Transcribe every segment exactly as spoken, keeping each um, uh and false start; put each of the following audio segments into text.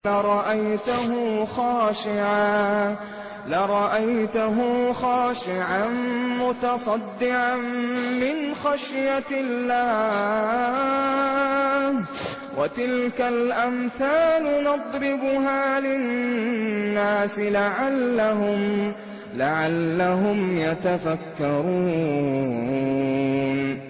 لرأيته خاشعا لرأيته خاشعا متصدعا من خشية الله وتلك الأمثال نضربها للناس لعلهم لعلهم يتفكرون.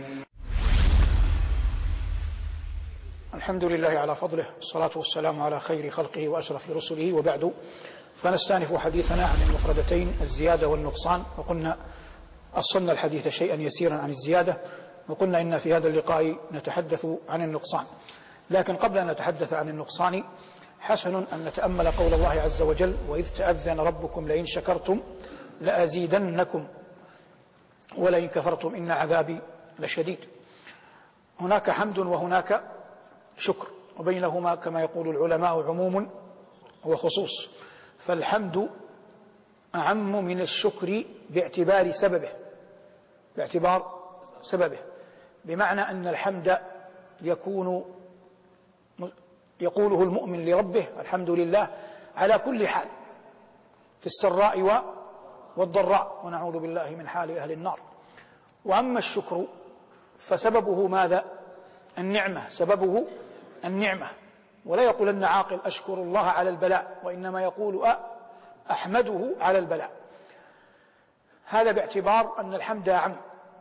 الحمد لله على فضله، والصلاة والسلام على خير خلقه وأشرف رسله، وبعد، فنستأنف حديثنا عن المفردتين الزيادة والنقصان. وقلنا أصلنا الحديث شيئا يسيرا عن الزيادة، وقلنا إن في هذا اللقاء نتحدث عن النقصان. لكن قبل أن نتحدث عن النقصان حسن أن نتأمل قول الله عز وجل: وإذ تأذن ربكم لئن شكرتم لأزيدنكم ولئن كفرتم إن عذابي لشديد. هناك حمد وهناك شكر، وبينهما كما يقول العلماء عموم وخصوص، فالحمد أعم من الشكر باعتبار سببه باعتبار سببه بمعنى أن الحمد يكون يقوله المؤمن لربه: الحمد لله على كل حال، في السراء والضراء، ونعوذ بالله من حال أهل النار. وأما الشكر فسببه ماذا؟ النعمة، سببه النعمة. ولا يقول أن عاقل أشكر الله على البلاء، وإنما يقول أحمده على البلاء. هذا باعتبار أن الحمد أعم،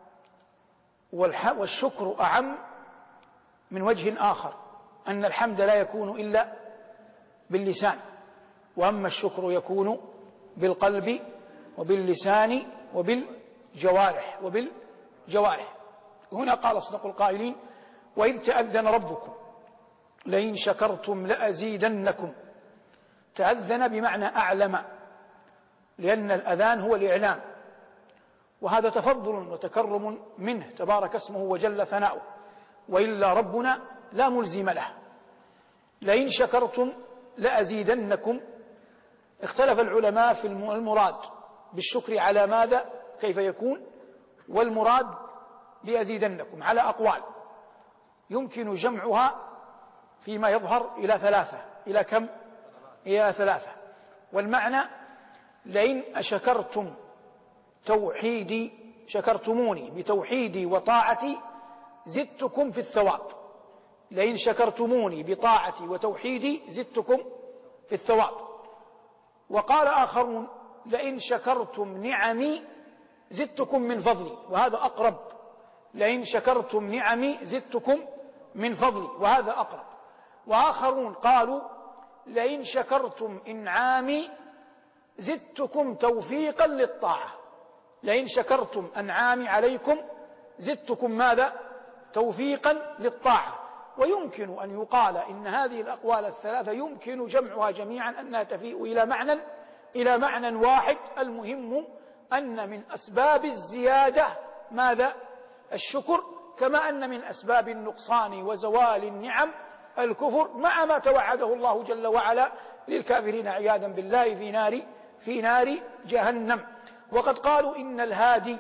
والشكر أعم من وجه آخر، أن الحمد لا يكون إلا باللسان، وأما الشكر يكون بالقلب وباللسان وبالجوارح وبالجوارح هنا قال أصدق القائلين: وإذ تأذن ربكم لئن شكرتم لأزيدنكم. تأذن بمعنى أعلم، لأن الأذان هو الإعلام، وهذا تفضل وتكرم منه تبارك اسمه وجل ثناؤه، وإلا ربنا لا ملزم له. لئن شكرتم لأزيدنكم. اختلف العلماء في المراد بالشكر على ماذا، كيف يكون، والمراد لأزيدنكم على أقوال يمكن جمعها فيما يظهر إلى ثلاثة. إلى كم؟ إلى ثلاثة. والمعنى: لئن أشكرتم توحيدي شكرتموني بتوحيدي وطاعتي زدتكم في الثواب. لئن شكرتموني بطاعتي وتوحيدي زدتكم في الثواب. وقال آخرون: لئن شكرتم نعمي زدتكم من فضلي، وهذا أقرب. لئن شكرتم نعمي زدتكم من فضلي، وهذا أقرب. وآخرون قالوا: لئن شكرتم إنعامي زدتكم توفيقا للطاعة. لئن شكرتم أنعامي عليكم زدتكم ماذا؟ توفيقا للطاعة. ويمكن أن يقال إن هذه الأقوال الثلاثة يمكن جمعها جميعا أنها تفيء إلى معنى إلى معنى واحد. المهم أن من أسباب الزيادة ماذا؟ الشكر، كما أن من أسباب النقصان وزوال النعم الكفر، مع ما توعده الله جل وعلا للكافرين عياذا بالله في نار في نار جهنم. وقد قالوا إن الهادي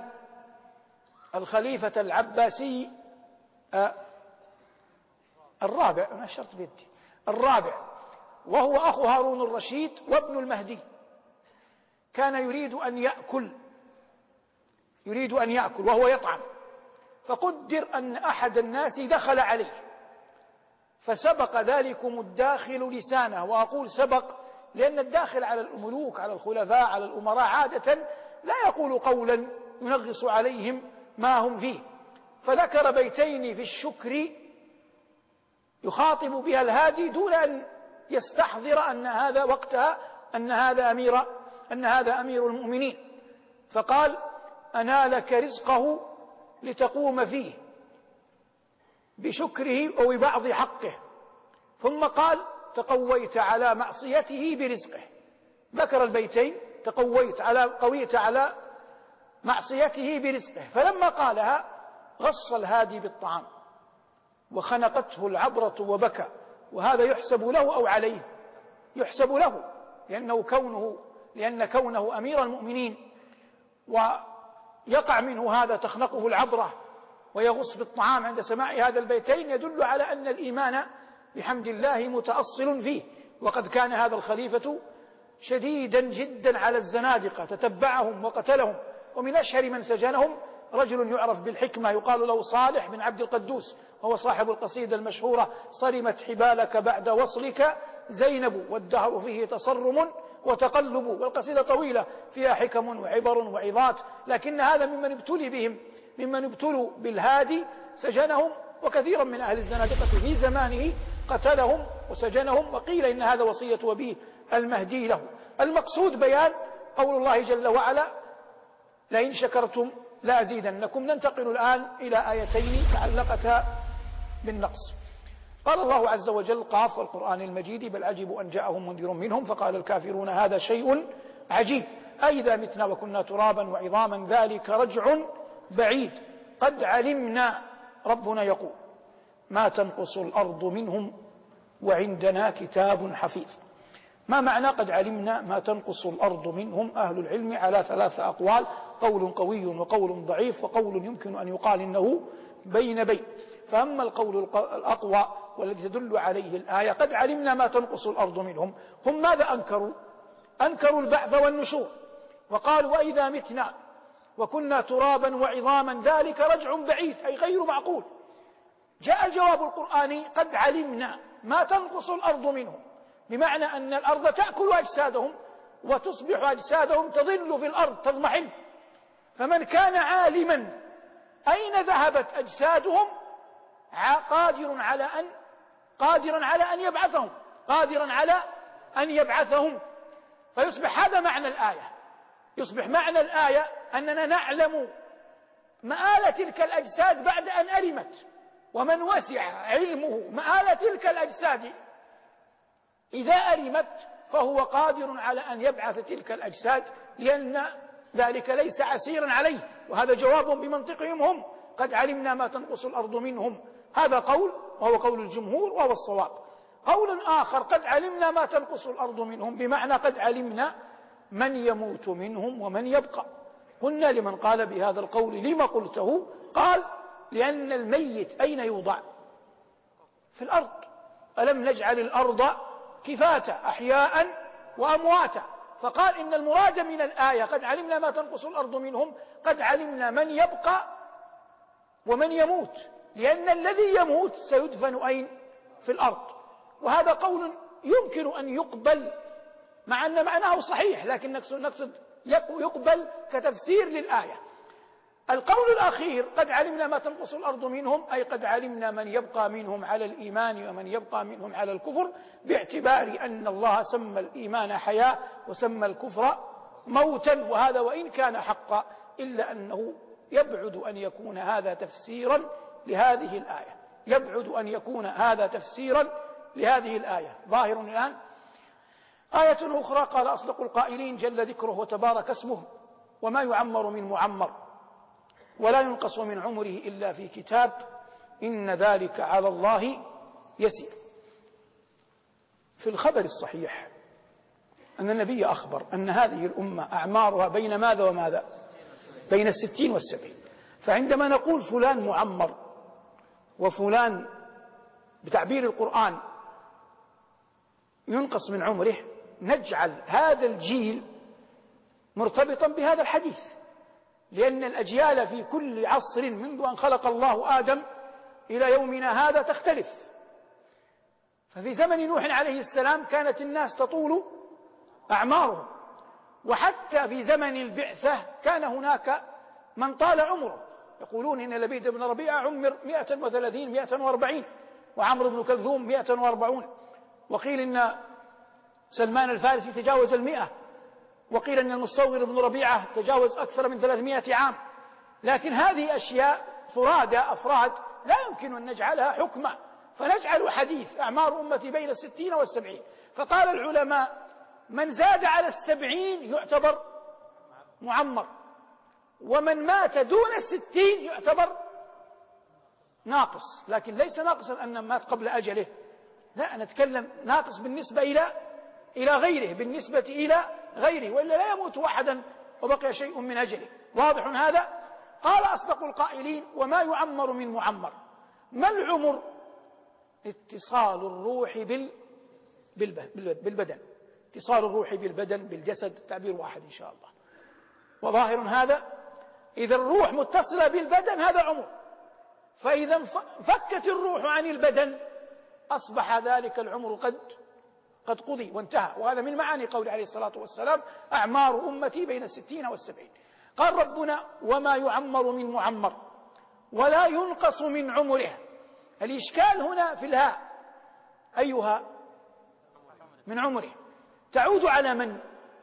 الخليفة العباسي آه الرابع، أنا أشرت بيدي الرابع، وهو أخو هارون الرشيد وابن المهدي، كان يريد أن يأكل يريد أن يأكل وهو يطعم، فقدر أن أحد الناس دخل عليه، فسبق ذلكم الداخل لسانه. وأقول سبق لأن الداخل على الملوك، على الخلفاء، على الأمراء عادة لا يقول قولا ينغص عليهم ما هم فيه. فذكر بيتين في الشكر يخاطب بها الهادي دون أن يستحضر أن هذا وقتها أن هذا أمير أن هذا أمير المؤمنين. فقال: أنالك رزقه لتقوم فيه بشكره أو ببعض حقه. ثم قال: تقويت على معصيته برزقه. ذكر البيتين: تقويت على قويت على معصيته برزقه. فلما قالها غص الهادي بالطعام وخنقته العبرة وبكى. وهذا يحسب له أو عليه؟ يحسب له، لأنه كونه لأن كونه أمير المؤمنين ويقع منه هذا تخنقه العبرة ويغص بالطعام عند سماع هذا البيتين، يدل على أن الإيمان بحمد الله متأصل فيه. وقد كان هذا الخليفة شديدا جدا على الزنادقة، تتبعهم وقتلهم، ومن أشهر من سجنهم رجل يعرف بالحكمة يقال له صالح بن عبد القدوس، وهو صاحب القصيدة المشهورة: صرمت حبالك بعد وصلك زينب والدهر فيه تصرم وتقلب. والقصيدة طويلة فيها حكم وعبر وعظات، لكن هذا ممن ابتلي بهم، ممن ابتلوا بالهادي سجنهم، وكثيرا من أهل الزنادقة في زمانه قتلهم وسجنهم، وقيل إن هذا وصية أبيه المهدي له. المقصود بيان قول الله جل وعلا: لئن شكرتم لأزيدنكم. ننتقل الآن إلى آيتين تعلقتا بالنقص. قال الله عز وجل: قاف والقرآن المجيد بل عجبوا أن جاءهم منذر منهم فقال الكافرون هذا شيء عجيب أئذا متنا وكنا ترابا وعظاما ذلك رجع بعيد قد علمنا. ربنا يقول: ما تنقص الأرض منهم وعندنا كتاب حفيظ. ما معنى قد علمنا ما تنقص الأرض منهم؟ أهل العلم على ثلاثة أقوال: قول قوي وقول ضعيف وقول يمكن أن يقال إنه بين بين. فأما القول الأقوى والذي تدل عليه الآية: قد علمنا ما تنقص الأرض منهم، هم ماذا أنكروا؟ أنكروا البعث والنشور، وقالوا: وإذا متنا وكنا ترابا وعظاما ذلك رجع بعيد، أي غير معقول. جاء الجواب القرآني: قد علمنا ما تنقص الأرض منهم، بمعنى أن الأرض تأكل أجسادهم وتصبح أجسادهم تظل في الأرض تضمحل، فمن كان عالما أين ذهبت أجسادهم قادر على أن قادرا على أن يبعثهم قادرا على أن يبعثهم فيصبح هذا معنى الآية. يصبح معنى الآية أننا نعلم مآل تلك الأجساد بعد أن أرمت، ومن وسع علمه مآل تلك الأجساد إذا أرمت فهو قادر على أن يبعث تلك الأجساد، لأن ذلك ليس عسيرا عليه. وهذا جواب بمنطقهم هم: قد علمنا ما تنقص الأرض منهم. هذا قول وهو قول الجمهور وهو الصواب. قول آخر: قد علمنا ما تنقص الأرض منهم، بمعنى قد علمنا من يموت منهم ومن يبقى. قلنا لمن قال بهذا القول: لما قلته؟ قال: لأن الميت أين يوضع؟ في الأرض. ألم نجعل الأرض كفاتا أحياء وأمواتا. فقال إن المراد من الآية قد علمنا ما تنقص الأرض منهم، قد علمنا من يبقى ومن يموت، لأن الذي يموت سيدفن أين؟ في الأرض. وهذا قول يمكن أن يقبل، مع أن معناه صحيح، لكن نقصد يقبل كتفسير للآية. القول الأخير: قد علمنا ما تنقص الأرض منهم، أي قد علمنا من يبقى منهم على الإيمان ومن يبقى منهم على الكفر، باعتبار أن الله سمى الإيمان حياة وسمى الكفر موتا. وهذا وإن كان حقا إلا أنه يبعد أن يكون هذا تفسيرا لهذه الآية، يبعد أن يكون هذا تفسيرا لهذه الآية. ظاهر الآن آية أخرى: قال أصدق القائلين جل ذكره وتبارك اسمه: وما يعمر من معمر ولا ينقص من عمره إلا في كتاب إن ذلك على الله يسير. في الخبر الصحيح أن النبي أخبر أن هذه الأمة أعمارها بين ماذا وماذا؟ بين الستين والسبعين. فعندما نقول فلان معمر وفلان بتعبير القرآن ينقص من عمره، نجعل هذا الجيل مرتبطا بهذا الحديث، لأن الأجيال في كل عصر منذ أن خلق الله آدم إلى يومنا هذا تختلف. ففي زمن نوح عليه السلام كانت الناس تطول أعمارهم، وحتى في زمن البعثة كان هناك من طال عمره. يقولون إن لبيد بن ربيعة عمر مئة وثلاثين مئة وأربعين، وعمرو بن كلثوم مئة وأربعون، وقيل إن سلمان الفارسي تجاوز المئة، وقيل أن المستوغر بن ربيعة تجاوز أكثر من ثلاثمائة عام. لكن هذه أشياء فرادى أفراد لا يمكن أن نجعلها حكما، فنجعل حديث أعمار أمتي بين الستين والسبعين. فقال العلماء: من زاد على السبعين يعتبر معمر، ومن مات دون الستين يعتبر ناقص. لكن ليس ناقصا أن مات قبل أجله، لا، نتكلم ناقص بالنسبة إلى إلى غيره، بالنسبة إلى غيره، وإلا لا يموت أحدا وبقي شيء من أجله. واضح هذا؟ قال أصدق القائلين: وما يعمر من معمر. ما العمر؟ اتصال الروح بالبدن، اتصال الروح بالبدن بالجسد، تعبير واحد إن شاء الله. وظاهر هذا إذا الروح متصلة بالبدن هذا عمر، فإذا انفكت الروح عن البدن أصبح ذلك العمر قد قد قضي وانتهى. وهذا من معاني قول عليه الصلاة والسلام أعمار أمتي بين الستين والسبعين. قال ربنا وما يعمر من معمر ولا ينقص من عمره. الإشكال هنا في الهاء، أيها من عمره تعود على من؟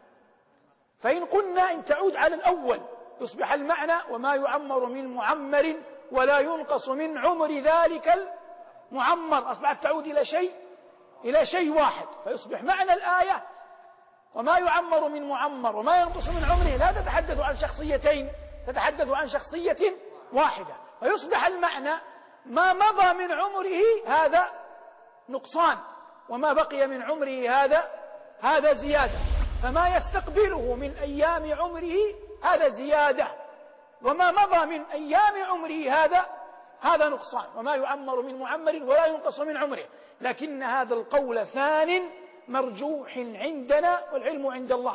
فإن قلنا إن تعود على الأول يصبح المعنى وما يعمر من معمر ولا ينقص من عمر ذلك المعمر، أصبحت تعود إلى شيء إلى شيء واحد، فيصبح معنى الآية وما يعمر من معمر وما ينقص من عمره لا تتحدث عن شخصيتين، تتحدث عن شخصية واحدة، فيصبح المعنى ما مضى من عمره هذا نقصان وما بقي من عمره هذا هذا زيادة، فما يستقبله من أيام عمره هذا زيادة، وما مضى من أيام عمره هذا هذا نقصان. وما يعمر من معمر ولا ينقص من عمره، لكن هذا القول ثان مرجوح عندنا والعلم عند الله.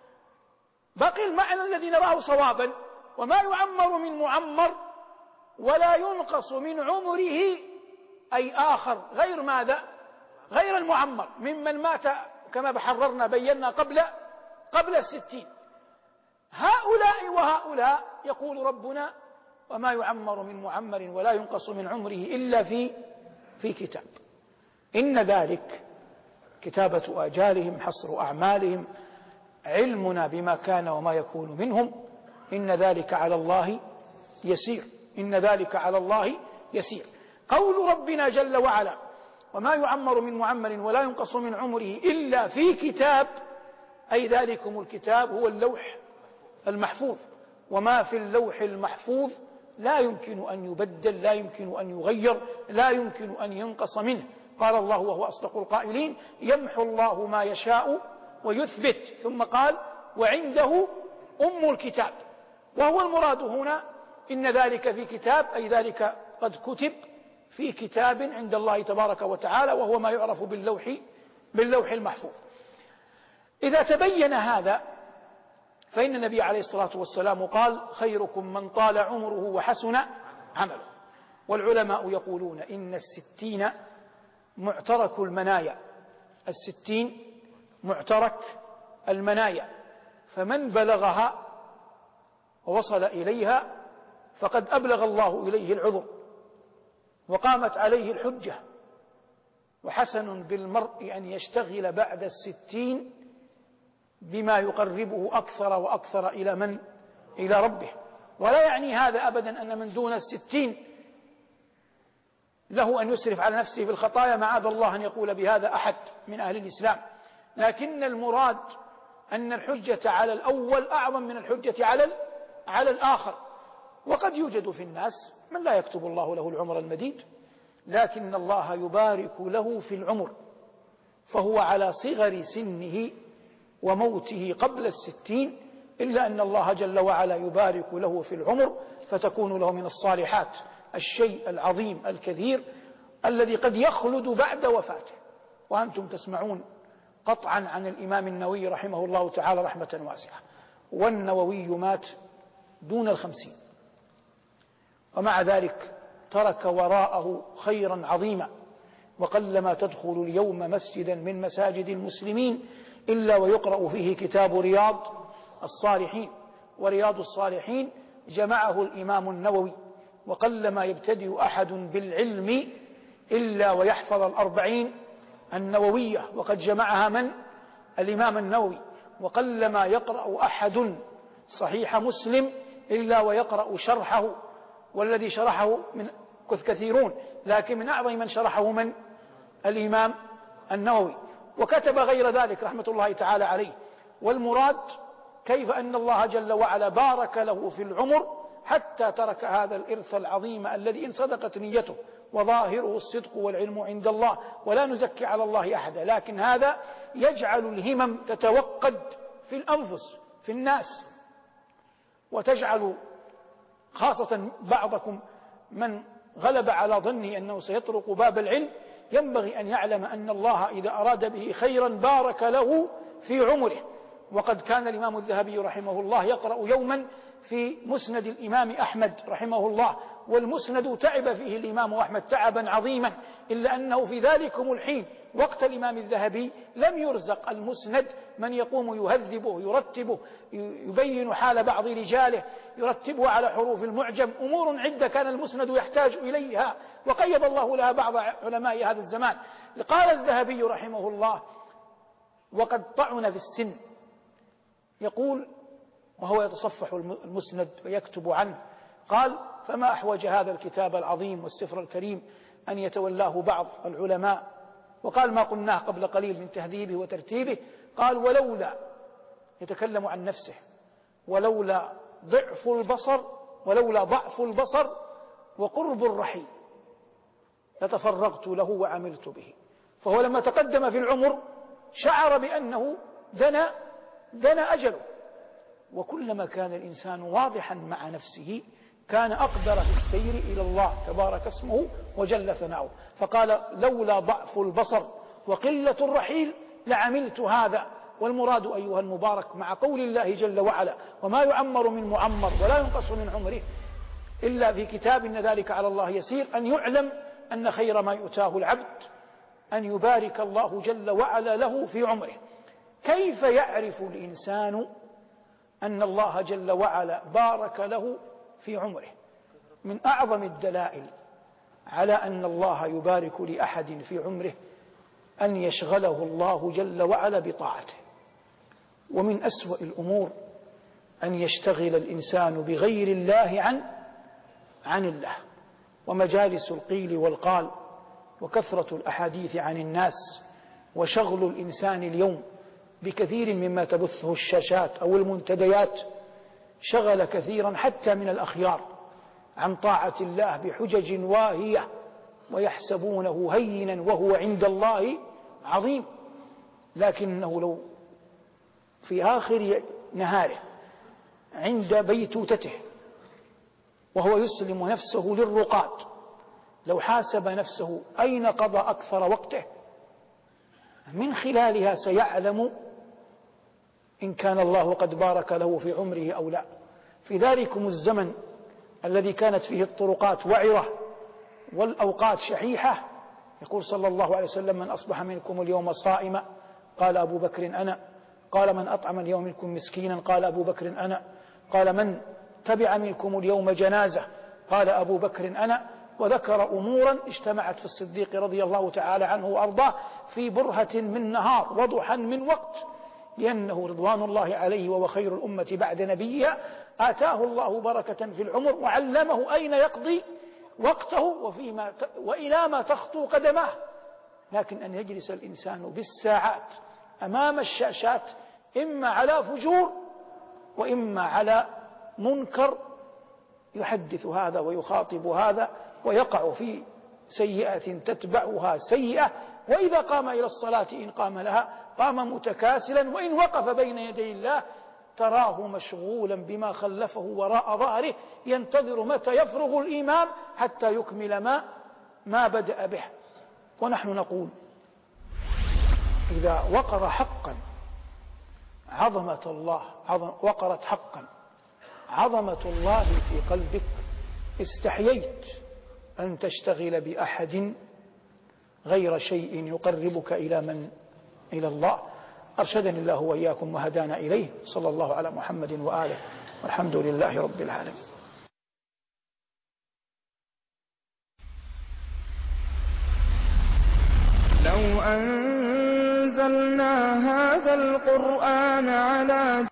بقي المعنى الذي نراه صوابا وما يعمر من معمر ولا ينقص من عمره، أي آخر غير ماذا؟ غير المعمر ممن مات كما بحررنا بينا قبل قبل الستين. هؤلاء وهؤلاء يقول ربنا وما يعمر من معمر ولا ينقص من عمره إلا في في كتاب. إن ذلك كتابة آجالهم حصر أعمالهم علمنا بما كان وما يكون منهم إن ذلك على الله يسير إن ذلك على الله يسير. قول ربنا جل وعلا وما يعمر من معمر ولا ينقص من عمره إلا في كتاب، أي ذلكم الكتاب هو اللوح المحفوظ، وما في اللوح المحفوظ لا يمكن أن يبدل، لا يمكن أن يغير، لا يمكن أن ينقص منه. قال الله وهو أصدق القائلين يمحو الله ما يشاء ويثبت، ثم قال وعنده أم الكتاب. وهو المراد هنا إن ذلك في كتاب، أي ذلك قد كتب في كتاب عند الله تبارك وتعالى، وهو ما يعرف باللوح باللوح المحفوظ. إذا تبين هذا فإن النبي عليه الصلاة والسلام قال خيركم من طال عمره وحسن عمله. والعلماء يقولون إن الستين معترك المنايا، الستين معترك المنايا، فمن بلغها ووصل إليها فقد أبلغ الله إليه العذر وقامت عليه الحجة. وحسن بالمرء أن يشتغل بعد الستين بما يقربه أكثر وأكثر إلى من؟ إلى ربه. ولا يعني هذا أبدا أن من دون الستين له أن يسرف على نفسه في الخطايا، معاذ الله أن يقول بهذا أحد من أهل الإسلام، لكن المراد أن الحجة على الأول أعظم من الحجة على على الآخر. وقد يوجد في الناس من لا يكتب الله له العمر المديد، لكن الله يبارك له في العمر، فهو على صغر سنه وموته قبل الستين، إلا أن الله جل وعلا يبارك له في العمر فتكون له من الصالحات الشيء العظيم الكثير الذي قد يخلد بعد وفاته. وأنتم تسمعون قطعا عن الإمام النووي رحمه الله تعالى رحمة واسعة، والنووي مات دون الخمسين، ومع ذلك ترك وراءه خيرا عظيما. وقلما تدخل اليوم مسجدا من مساجد المسلمين إلا ويقرأ فيه كتاب رياض الصالحين، ورياض الصالحين جمعه الإمام النووي. وقلما يبتدئ أحد بالعلم إلا ويحفظ الأربعين النووية، وقد جمعها من؟ الإمام النووي. وقلما يقرأ أحد صحيح مسلم إلا ويقرأ شرحه، والذي شرحه من كثيرون، لكن من أعظم من شرحه من؟ الإمام النووي. وكتب غير ذلك رحمة الله تعالى عليه. والمراد كيف أن الله جل وعلا بارك له في العمر حتى ترك هذا الإرث العظيم الذي إن صدقت نيته وظاهره الصدق والعلم عند الله، ولا نزكي على الله أحدا، لكن هذا يجعل الهمم تتوقد في الأنفس في الناس، وتجعل خاصة بعضكم من غلب على ظنه أنه سيطرق باب العلم ينبغي أن يعلم أن الله إذا أراد به خيرا بارك له في عمره. وقد كان الإمام الذهبي رحمه الله يقرأ يوما في مسند الإمام أحمد رحمه الله، والمسند تعب فيه الإمام أحمد تعبا عظيما، إلا أنه في ذلكم الحين وقت الإمام الذهبي لم يرزق المسند من يقوم يهذبه يرتبه يبين حال بعض رجاله يرتبه على حروف المعجم. أمور عدة كان المسند يحتاج إليها، وقيض الله لها بعض علماء هذا الزمان. قال الذهبي رحمه الله وقد طعن في السن، يقول وهو يتصفح المسند ويكتب عنه، قال: فما أحوج هذا الكتاب العظيم والسفر الكريم أن يتولاه بعض العلماء. وقال ما قلناه قبل قليل من تهذيبه وترتيبه، قال: ولولا، يتكلم عن نفسه، ولولا ضعف البصر ولولا ضعف البصر وقرب الرحيل لتفرغت له وعملت به. فهو لما تقدم في العمر شعر بأنه دنا دنا أجله، وكلما كان الإنسان واضحا مع نفسه كان أقدر في السير إلى الله تبارك اسمه وجل ثناؤه. فقال: لولا ضعف البصر وقلة الرحيل لعملت هذا. والمراد أيها المبارك مع قول الله جل وعلا: وما يعمر من معمر ولا ينقص من عمره إلا في كتاب إن ذلك على الله يسير، أن يعلم أن خير ما يؤتاه العبد أن يبارك الله جل وعلا له في عمره. كيف يعرف الإنسان أن الله جل وعلا بارك له في عمره؟ من أعظم الدلائل على أن الله يبارك لأحد في عمره أن يشغله الله جل وعلا بطاعته. ومن أسوأ الأمور أن يشتغل الإنسان بغير الله عن عن الله. ومجالس القيل والقال وكثرة الأحاديث عن الناس وشغل الإنسان اليوم بكثير مما تبثه الشاشات أو المنتديات شغل كثيرا حتى من الأخيار عن طاعة الله بحجج واهية، ويحسبونه هينا وهو عند الله عظيم. لكنه لو في آخر نهاره عند بيتوتته وهو يسلم نفسه للرقاد، لو حاسب نفسه أين قضى أكثر وقته، من خلالها سيعلم إن كان الله قد بارك له في عمره أو لا. في ذلكم الزمن الذي كانت فيه الطرقات وعرة والأوقات شحيحة، يقول صلى الله عليه وسلم: من أصبح منكم اليوم صائما قال أبو بكر أنا، قال: من أطعم اليوم منكم مسكينا قال أبو بكر أنا، قال: من تبع منكم اليوم جنازة قال أبو بكر أنا. وذكر أمورا اجتمعت في الصديق رضي الله تعالى عنه وأرضاه في برهة من نهار وضحا من وقت، لأنه رضوان الله عليه وهو خير الأمة بعد نبيها آتاه الله بركة في العمر وعلمه أين يقضي وقته وفيما ت... وإلى ما تخطو قدماه. لكن أن يجلس الإنسان بالساعات أمام الشاشات إما على فجور وإما على منكر، يحدث هذا ويخاطب هذا ويقع في سيئة تتبعها سيئة. وإذا قام إلى الصلاة إن قام لها قام متكاسلا، وإن وقف بين يدي الله تراه مشغولا بما خلفه وراء ظهره ينتظر متى يفرغ الإمام حتى يكمل ما ما بدأ به. ونحن نقول: إذا وقر حقا عظمة الله عظم وقرت حقا عظمة الله في قلبك استحييت أن تشتغل بأحد غير شيء يقربك إلى من إلى الله. أرشدني الله وإياكم وهدانا إليه. صلى الله على محمد وآله، والحمد لله رب العالمين. لو أنزلنا هذا القرآن على